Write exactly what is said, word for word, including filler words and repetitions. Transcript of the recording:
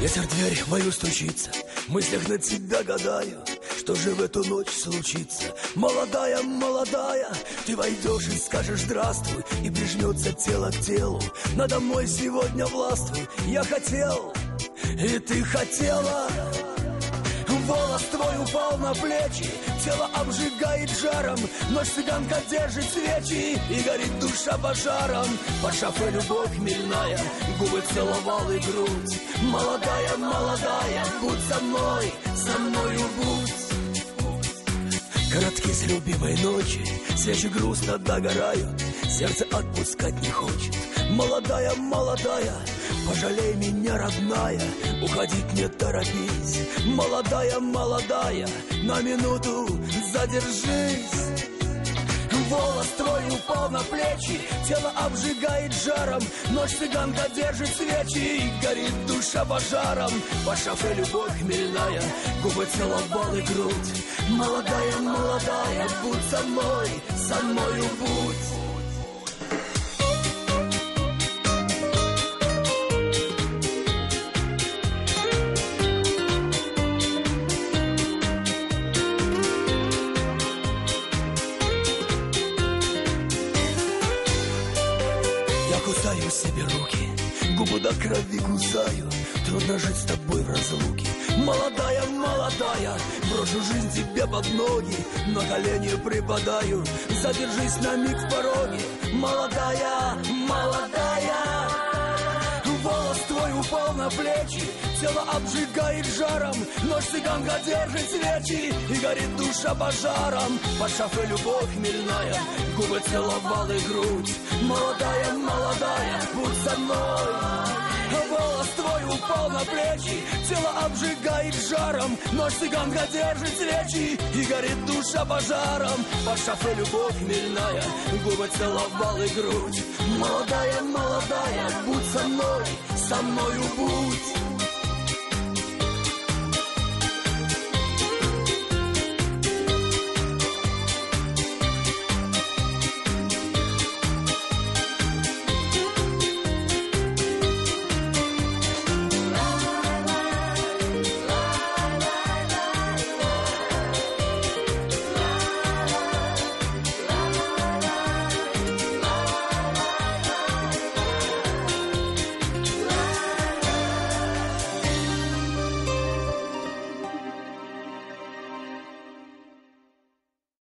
Ветер дверь мою стучится, в мыслях на тебя гадаю, что же в эту ночь случится. Молодая, молодая, ты войдешь и скажешь здравствуй, и прижмется тело к телу. Надо мной сегодня властвуй, я хотел, и ты хотела. Волос твой упал на плечи, тело обжигает жаром, ночь цыганка держит свечи, и горит душа пожаром. Под шафе любовь хмельная, губы целовал и грудь. Молодая, молодая, будь со мной, со мною будь. Коротки с любимой ночи, свечи грустно догорают, сердце отпускать не хочет. Молодая, молодая, пожалей меня, родная, уходить не торопись. Молодая, молодая, на минуту задержись. Волос твой упал на плечи, тело обжигает жаром, ночь цыганка держит свечи, и горит душа пожаром. По шафе любовь хмельная, губы целовал и грудь. Молодая, молодая, будь со мной, со мною будь. Кусаю себе руки, губы до крови кусаю. Трудно жить с тобой в разлуке. Молодая, молодая, брошу жизнь тебе под ноги, на колени припадаю, задержись на миг в пороге. Молодая, молодая, волос твой упал на плечи, тело обжигает жаром, ночь цыганка держит свечи, и горит душа пожаром. По шафе любовь хмельная, губы целовал и грудь. Молодая, молодая, будь со мной. Волос твой упал на плечи, тело обжигает жаром, ночь цыганка держит свечи, и горит душа пожаром. По шафе любовь хмельная, губы целовал и грудь. Молодая, молодая, будь со мной, со мною будь.